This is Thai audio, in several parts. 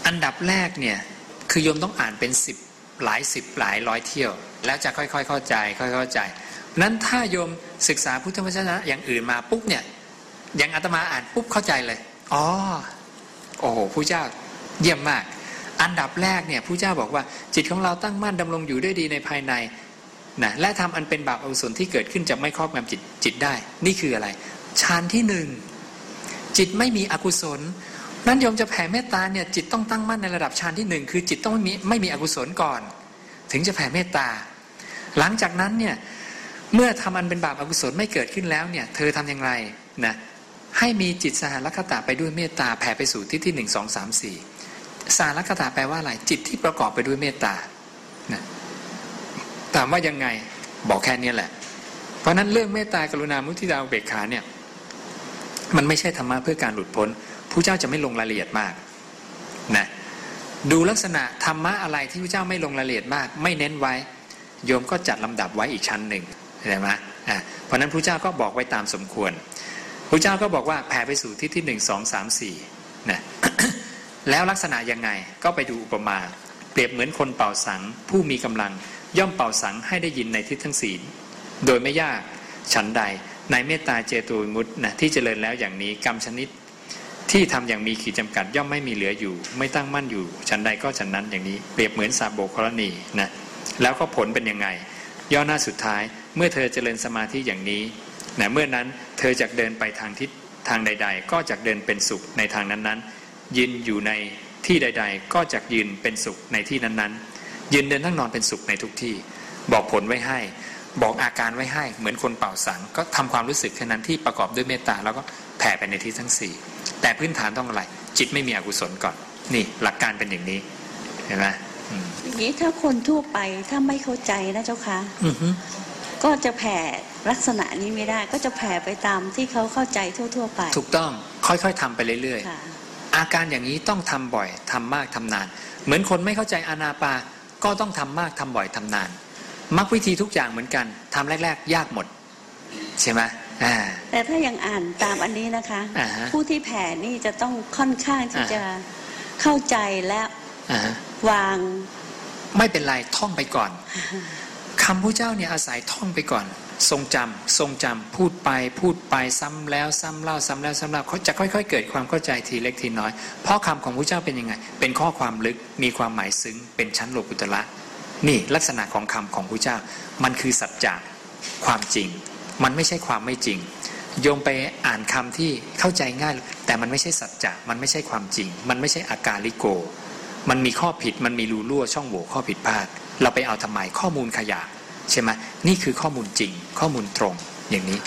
อันดับแรกเนี่ยคือโยมต้องอ่านเป็นหลายร้อยเที่ยวแล้วจะค่อยๆเข้าใจค่อยๆเข้าใจนั้นถ้าโยมศึกษาพุทธวจนะอย่างอื่นมาปุ๊บเนี่ยอย่างอาตมาอ่านปุ๊บเข้าใจเลยอ๋อโอ้โหพระเจ้าเยี่ยมมากอันดับแรกเนี่ยพระเจ้าบอกว่าจิตของเราตั้งมั่นดำรงอยู่ด้วยดีในภายในนะและทำอันเป็นบาปอกุศลที่เกิดขึ้นจะไม่ครอบงำจิตได้นี่คืออะไรฌานที่หนึ่งจิตไม่มีอกุศลนั้นโยมจะแผ่เมตตาเนี่ยจิตต้องตั้งมั่นในระดับฌานที่หนึ่งคือจิตต้องไม่มีอกุศลก่อนถึงจะแผ่เมตตาหลังจากนั้นเนี่ยเมื่อทำอันเป็นบาปอกุศลไม่เกิดขึ้นแล้วเนี่ยเธอทำอย่างไรนะให้มีจิตสหรคตะไปด้วยเมตตาแผ่ไปสู่ทิศที่1 2 3 4สหรคตะแปลว่าอะไรจิตที่ประกอบไปด้วยเมตตานะถามว่ายังไงบอกแค่นี้แหละเพราะนั้นเรื่องเมตตากรุณามุทิตาอุเบกขาเนี่ยมันไม่ใช่ธรรมะเพื่อการหลุดพ้นพระเจ้าจะไม่ลงรายละเอียดมากนะดูลักษณะธรรมะอะไรที่พระเจ้าไม่ลงรายละเอียดมากไม่เน้นไว้โยมก็จัดลำดับไว้อีกชั้นหนึ่งเห็นไหมเพราะนั้นพระเจ้าก็บอกไว้ตามสมควรพระเจ้าก็บอกว่าแผ่ไปสู่ทิศที่1 2 3 4นะ แล้วลักษณะยังไงก็ไปดูอุปมาเปรียบเหมือนคนเป่าสังผู้มีกำลังย่อมเป่าสังให้ได้ยินในทิศทั้งสี่โดยไม่ยากฉันใดในเมตตาเจโตวิมุตตินะที่เจริญแล้วอย่างนี้กรรมชนิดที่ทำอย่างมีขีดจำกัดย่อมไม่มีเหลืออยู่ไม่ตั้งมั่นอยู่ฉันใดก็ฉันนั้นอย่างนี้เปรียบเหมือนสาโบกรณีนะแล้วก็ผลเป็นยังไงย่อหน้าสุดท้ายเมื่อเธอเจริญสมาธิอย่างนี้นะเมื่อนั้นเธอจะเดินไปทางทิศทางใดๆก็จะเดินเป็นสุขในทางนั้นๆยืนอยู่ในที่ใดๆก็จะยืนเป็นสุขในที่นั้นๆยืนเดินนั่งนอนเป็นสุขในทุกที่บอกผลไว้ให้บอกอาการไว้ให้เหมือนคนเป่าสังก็ทำความรู้สึกแค่นั้นที่ประกอบด้วยเมตตาแล้วก็แผ่ไปในที่ทั้งสี่แต่พื้นฐานต้องอะไรจิตไม่มีอกุศลก่อนนี่หลักการเป็นอย่างนี้เห็นไหมอย่างนี้ถ้าคนทั่วไปถ้าไม่เข้าใจนะเจ้าค่ะก็จะแผ่ลักษณะนี้ไม่ได้ก็จะแผ่ไปตามที่เขาเข้าใจทั่วๆไปถูกต้องค่อยๆทำไปเรื่อยๆอาการอย่างนี้ต้องทำบ่อยทำมากทำนานเหมือนคนไม่เข้าใจอานาปาก็ต้องทำมากทำบ่อยทำนานมรรควิธีทุกอย่างเหมือนกันทำแรกๆยากหมดใช่ไหมแต่ถ้ายังอ่านตามอันนี้นะคะผู้ที่แผ่นี่จะต้องค่อนข้างที่จะเข้าใจและวางไม่เป็นไรท่องไปก่อนคำพระเจ้าเนี่ยอาศัยท่องไปก่อนทรงจำพูดไปซ้ำแล้วซ้ำเล่าซ้ำแล้วซ้ำเล่าเขาจะค่อยๆเกิดความเข้าใจทีเล็กทีน้อยเพราะคำของพระเจ้าเป็นยังไงเป็นข้อความลึกมีความหมายซึ้งเป็นชั้นโลกุตระนี่ลักษณะของคำของพระเจ้ามันคือสัจจะความจริงมันไม่ใช่ความไม่จริงโยมไปอ่านคำที่เข้าใจง่ายแต่มันไม่ใช่สัจจะมันไม่ใช่ความจริงมันไม่ใช่อากาลิโกมันมีข้อผิดมันมีรูรั่วช่องโหว่ข้อผิดพลาดเราไปเอาทำไมข้อมูลขยะใช่ไหมนี่คือข้อมูลจริงข้อมูลตรงอย่างนี้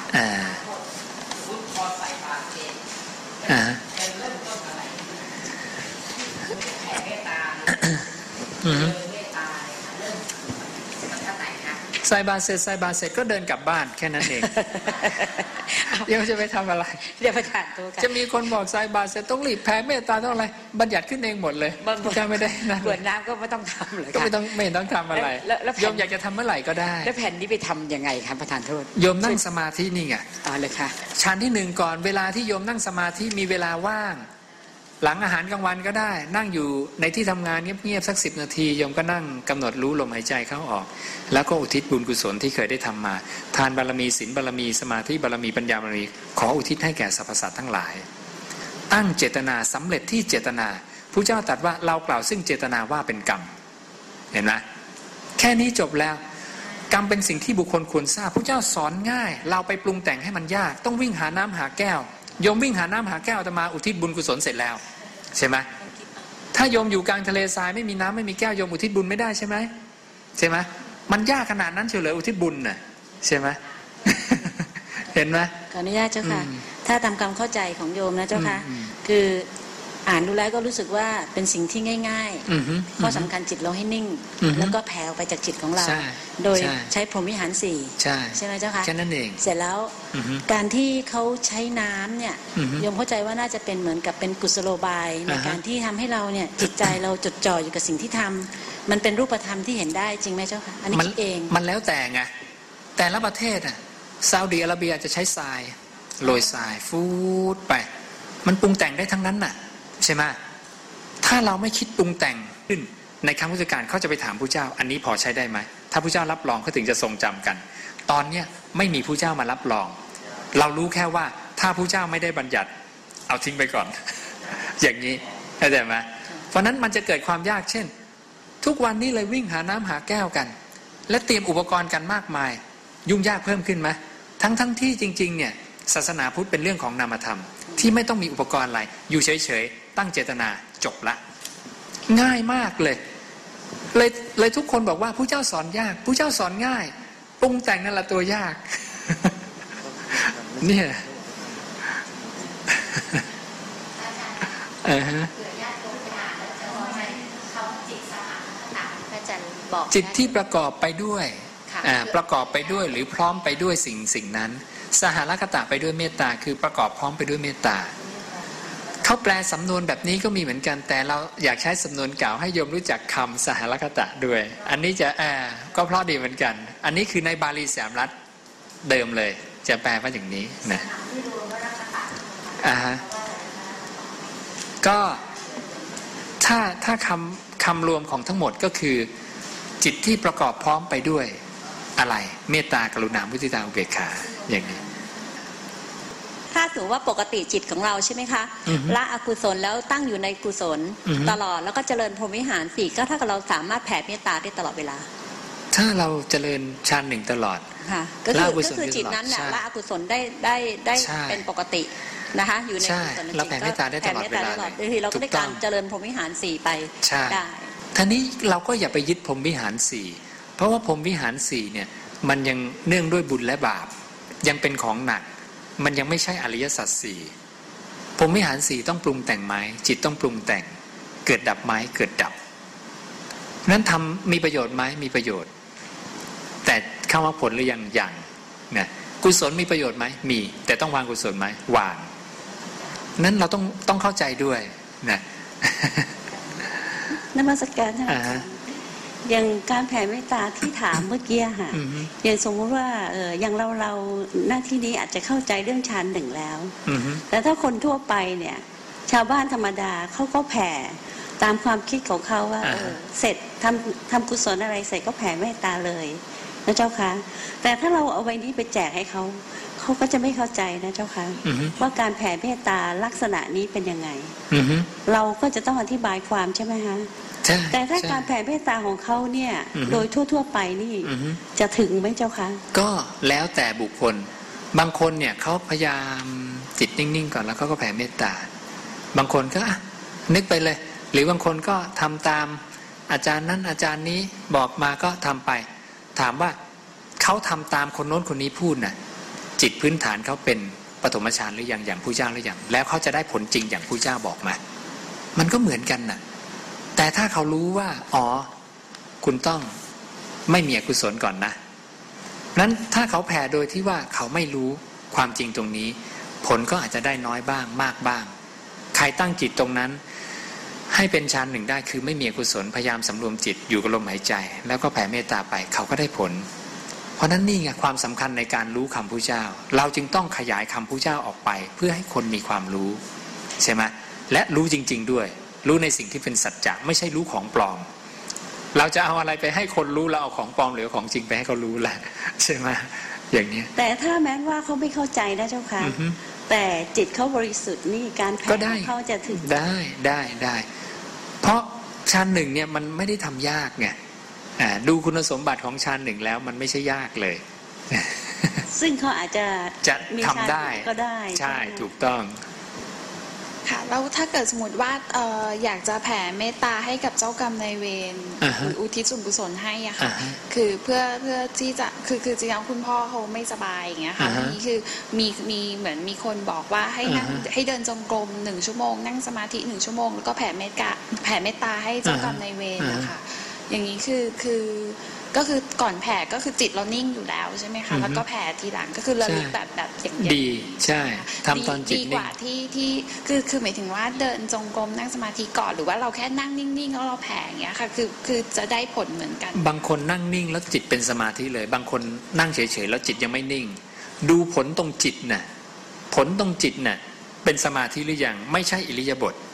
ใส่บาตรเสร็จก็เดินกลับบ้านแค่นั้นเองเดี๋ยวจะไปทำอะไรเดี๋ยวประทานตัวกันจะมีคนบอกใส่บาตรเสร็จต้องรีบแผ่เมตตาต้องอะไรบัญญัติขึ้นเองหมดเลยจะไม่ได้นะกวดน้ำก็ไม่ต้องทำเลยก็ไม่ต้องทำอะไรโยมอยากจะทำเมื่อไหร่ก็ได้แล้วแผ่นนี้ไปทำยังไงครับประธานโทษโยมนั่งสมาธินี่ไงเลยค่ะชั้นที่หนึ่งก่อนเวลาที่โยมนั่งสมาธิมีเวลาว่างหลังอาหารกลางวันก็ได้นั่งอยู่ในที่ทำงานเงียบๆสัก10 นาทีโยมก็นั่งกำหนดรู้ลมหายใจเข้าออกแล้วก็อุทิศบุญกุศลที่เคยได้ทำมาทานบารมีศีลบารมีสมาธิบารมีปัญญาบารมีขออุทิศให้แก่สรรพสัตว์ทั้งหลายตั้งเจตนาสำเร็จที่เจตนาพระเจ้าตรัสว่าเรากล่าวซึ่งเจตนาว่าเป็นกรรมเห็นไหมแค่นี้จบแล้วกรรมเป็นสิ่งที่บุคคลควรทราบพระเจ้าสอนง่ายเราไปปรุงแต่งให้มันยากต้องวิ่งหาน้ำหาแก้วโยมวิ่งหาน้ำหาแก้วอาตมาอุทิศบุญกุศลเสร็จแล้วใช่ไหมถ้าโยมอยู่กลางทะเลทรายไม่มีน้ำไม่มีแก้วโยมอุทิศบุญไม่ได้ใช่ไหมมันยากขนาดนั้นเฉยอุทิศบุญน่ะใช่ไหม เห็นไหมขออนุญาตเจ้าค่ะถ้าตามความเข้าใจของโยมนะเจ้าค่ะคืออ่านดูแล้วก็รู้สึกว่าเป็นสิ่งที่ง่ายๆข้อสำคัญจิตเราให้นิ่งแล้วก็แผ่ออกไปจากจิตของเราโดยใช้พรหมวิหาร4ใช่ไหมเจ้าค่ะแค่นั้นเองเสร็จแล้วการที่เขาใช้น้ำเนี่ยโยมเข้าใจว่าน่าจะเป็นเหมือนกับเป็นกุศโลบายในการที่ทำให้เราเนี่ยจิตใจเราจดจ่ออยู่กับสิ่งที่ทำมันเป็นรูปธรรมที่เห็นได้จริงไหมเจ้าค่ะอันนี้คิดเองมันแล้วแต่ไงแต่ละประเทศอ่ะซาอุดิอาระเบียจะใช้ทรายโรยทรายฟูดไปมันปรุงแต่งได้ทั้งนั้นน่ะใช่ไหมทถ้าเราไม่คิดปรุงแต่งขึ้นในครั้งพุทธกาลเขาจะไปถามพระเจ้าอันนี้พอใช้ได้ไหมถ้าพระเจ้ารับรองเขาถึงจะทรงจำกันตอนเนี้ยไม่มีพระเจ้ามารับรองเรารู้แค่ว่าถ้าพระเจ้าไม่ได้บัญญัติเอาทิ้งไปก่อน อย่างนี้เข้าใจไหมเพราะนั้นมันจะเกิดความยากเช่นทุกวันนี้เลยวิ่งหาน้ำหาแก้วกันและเตรียมอุปกรณ์กันมากมายยุ่งยากเพิ่มขึ้นไหมทั้งที่จริงๆเนี่ยศาสนาพุทธเป็นเรื่องของนามธรรมที่ไม่ต้องมีอุปกรณ์อะไรอยู่เฉยๆตั้งเจตนาจบละง่ายมากเลยทุกคนบอกว่าผู้เจ้าสอนยากผู้เจ้าสอนง่ายปรุงแต่งนั่นแหละตัวยาก เนี่ยจิตที่ประกอบไปด้วยประกอบไปด้วยหรือพร้อมไปด้วยสิ่งนั้นสหรคตะไปด้วยเมตตาคือประกอบพร้อมไปด้วยเมตตาเขาแปลสำนวนแบบนี้ก็มีเหมือนกันแต่เราอยากใช้สำนวนเก่าให้โยมรู้จักคำสหรคตะด้วยอันนี้จะก็เพราะดีเหมือนกันอันนี้คือในบาลีสามรัฐเดิมเลยจะแปลว่าอย่างนี้นะก็ถ้าคำรวมของทั้งหมดก็คือจิตที่ประกอบพร้อมไปด้วยอะไรเมตตากรุณามุทิตาอุเบกขาอย่างนี้ถ้าถือว่าปกติจิตของเราใช่ไหมคะละอกุศลแล้วตั้งอยู่ในกุศลตลอดแล้วก็เจริญพรหมวิหาร4ก็ถ้าเราสามารถแผ่เมตตาได้ตลอดเวลาถ้าเราเจริญฌาน1ตลอดค่ะก็คือจิตนั้นแหละละอกุศลได้เป็นปกตินะคะอยู่ในกุศลเราแผ่เมตตาได้ตลอดเวลาเลยเราก็ได้การเจริญพรหมวิหาร4ไปได้ท่านี้เราก็อย่าไปยึดพรหมวิหาร4เพราะว่าพรหมวิหาร4เนี่ยมันยังเนื่องด้วยบุญและบาปยังเป็นของหนักมันยังไม่ใช่อริยสัจ4พรหมวิหาร4ต้องปรุงแต่งไหมจิตต้องปรุงแต่งเกิดดับไหมเกิดดับนั้นทำมีประโยชน์ไหมมีประโยชน์แต่เข้ามาผลหรือยังอย่างนะกุศลมีประโยชน์ไหมมีแต่ต้องวางกุศลไหมวางนั้นเราต้องเข้าใจด้วยนะนมัสการท่านอย่างการแผ่เมตตาที่ถามเมื่อกี้ค่ะอย่างสมมติว่าอย่างเราหน้าที่นี้อาจจะเข้าใจเรื่องฌาน1แล้วแต่ถ้าคนทั่วไปเนี่ยชาวบ้านธรรมดาเขาก็แผ่ตามความคิดของเขาว่าเสร็จทำกุศลอะไรเสร็จก็แผ่เมตตาเลยนะเจ้าค่ะแต่ถ้าเราเอาไว้นี้ไปแจกให้เขาก็จะไม่เข้าใจนะเจ้าค่ะว่าการแผ่เมตตาลักษณะนี้เป็นยังไงเราก็จะต้องอธิบายความใช่ไหมคะแต่ถ้าการแผ่เมตตาของเขาเนี่ยโดยทั่วๆไปนี่จะถึงไหมเจ้าคะก็แล้วแต่บุคคลบางคนเนี่ยเขาพยายามจิตนิ่งๆก่อนแล้วเขาก็แผ่เมตตาบางคนก็นึกไปเลยหรือบางคนก็ทำตามอาจารย์นั้นอาจารย์นี้บอกมาก็ทำไปถามว่าเขาทำตามคนโน้นคนนี้พูดน่ะจิตพื้นฐานเขาเป็นปฐมฌานหรือยังอย่างผู้เจ้าหรือยังแล้วเขาจะได้ผลจริงอย่างผู้เจ้าบอกมามันก็เหมือนกันน่ะแต่ถ้าเขารู้ว่าอ๋อคุณต้องไม่มีอกุศลก่อนนะนั้นถ้าเขาแผ่โดยที่ว่าเขาไม่รู้ความจริงตรงนี้ผลก็อาจจะได้น้อยบ้างมากบ้างใครตั้งจิตตรงนั้นให้เป็นฌาน1ได้คือไม่มีอกุศลพยายามสำรวมจิตอยู่กับลมหายใจแล้วก็แผ่เมตตาไปเขาก็ได้ผลเพราะนั้นนี่ไงความสำคัญในการรู้คำพุทธเจ้าเราจึงต้องขยายคำพุทธเจ้าออกไปเพื่อให้คนมีความรู้ใช่ไหมและรู้จริงๆด้วยรู้ในสิ่งที่เป็นสัจจะไม่ใช่รู้ของปลอมเราจะเอาอะไรไปให้คนรู้เราเอาของปลอมหรือของจริงไปให้เขารู้แหละใช่ไหมอย่างนี้แต่ถ้าแม้ว่าเขาไม่เข้าใจนะเจ้าค่ะแต่จิตเขาบริสุทธิ์นี่การแผ่เขาจะถึงได้เพราะฌาน1เนี่ยมันไม่ได้ทำยากไงดูคุณสมบัติของฌาน1แล้วมันไม่ใช่ยากเลยซึ่งเขาอาจจะทำได้ก็ได้ใช่ถูกต้องค่ะแล้วถ้าเกิดสมมติว่าอยากจะแผ่เมตตาให้กับเจ้ากรรมนายเวรหรืออุทิศส่วนกุศลให้อะค่ะคือเพื่อที่จะคือจริงๆคุณพ่อเขาไม่สบายอย่างเงี้ยค่ะนี่คือมีเหมือนมีคนบอกว่าให้นั่งให้เดินจงกรม1 ชั่วโมงนั่งสมาธิ1 ชั่วโมงแล้วก็แผ่เมตตาให้เจ้ากรรมนายเวรนะคะอย่างนี้คือก็คือก่อนแผ่ก็คือจิตเรานิ่งอยู่แล้วใช่ไหมคะแล้วก็แผ่ทีหลังก็คือระลึกแบบอย่างดีใช่ทำตอนจิตนิ่งดีกว่าที่คือหมายถึงว่าเดินจงกรมนั่งสมาธิก่อนหรือว่าเราแค่นั่งนิ่งๆแล้วเราแผ่อย่างเงี้ยค่ะคือจะได้ผลเหมือนกันบางคนนั่งนิ่งแล้วจิตเป็นสมาธิเลยบางคนนั่งเฉยๆแล้วจิตยังไม่นิ่งดูผลตรงจิตน่ะผลตรงจิตน่ะเป็นสมาธิหรือยังไม่ใช่อิริยาบถ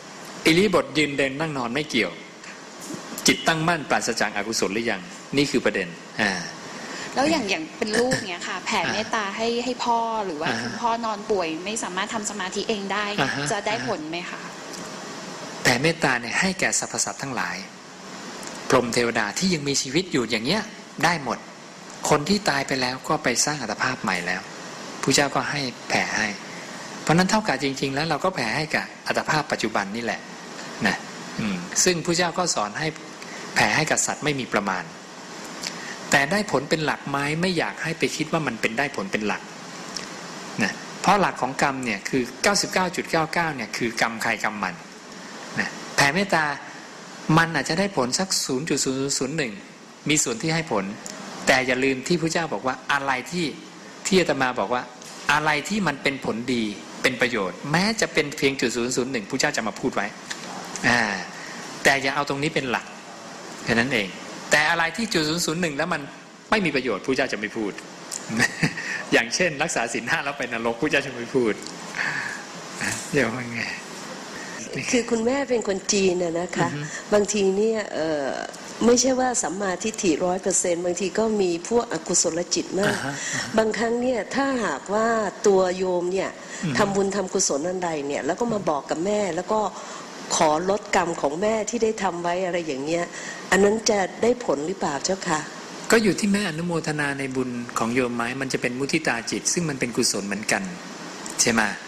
อิริบทยืนเดินนั่งนอนไม่เกี่ยวจิตตั้งมั่นปราศจากอกุศลหรือยังนี่คือประเด็นแล้วอย่างเป็นลูกเนี่ยค่ะแผ่เมตตาให้พ่อหรือว่าคุณพ่อนอนป่วยไม่สามารถทำสมาธิเองได้จะได้ผลไหมคะแผ่เมตตาเนี่ยให้แก่สรรพสัตว์ทั้งหลายพรหมเทวดาที่ยังมีชีวิตอยู่อย่างเงี้ยได้หมดคนที่ตายไปแล้วก็ไปสร้างอัตภาพใหม่แล้วพระเจ้าก็ให้แผ่ให้เพราะนั้นเท่ากับจริงๆแล้วเราก็แผ่ให้กับอัตภาพปัจจุบันนี่แหละนะซึ่งพระเจ้าก็สอนให้แผ่ให้กับสัตว์ไม่มีประมาณแต่ได้ผลเป็นหลักไหมไม่อยากให้ไปคิดว่ามันเป็นได้ผลเป็นหลักนะเพราะหลักของกรรมเนี่ยคือ 99.99 เนี่ยคือกรรมใครกรรมมันนะแผ่เมตตามันอาจจะได้ผลสัก 0.001 มีส่วนที่ให้ผลแต่อย่าลืมที่พระเจ้าบอกว่าอะไรที่อาตมาบอกว่าอะไรที่มันเป็นผลดีเป็นประโยชน์แม้จะเป็นเพียง 0.001 พระเจ้าจะมาพูดไว้แต่อย่าเอาตรงนี้เป็นหลักแค่นั้นเองแต่อะไรที่ 0.001 แล้วมันไม่มีประโยชน์พระเจ้าจะไม่พูด อย่างเช่นรักษาศีล 5แล้วไปนรกพระเจ้าจะไม่พูดเดี๋ยวว่าไงคือคุณแม่เป็นคนจีนนะคะบางทีเนี่ยไม่ใช่ว่าสัมมาทิฏฐิ 100% บางทีก็มีพวกอกุศลจิตมากบางครั้งเนี่ยถ้าหากว่าตัวโยมเนี่ยทำบุญทำกุศลอันใดเนี่ยแล้วก็มาบอกกับแม่แล้วก็ขอลดกรรมของแม่ที่ได้ทำไว้อะไรอย่างเงี้ยอันนั้นจะได้ผลหรือเปล่าเจ้าค่ะก็อยู่ที่แม่อนุโมทนาในบุญของโยมไหมมันจะเป็นมุทิตาจิตซึ่งมันเป็นกุศลเหมือนกันใช่ไหม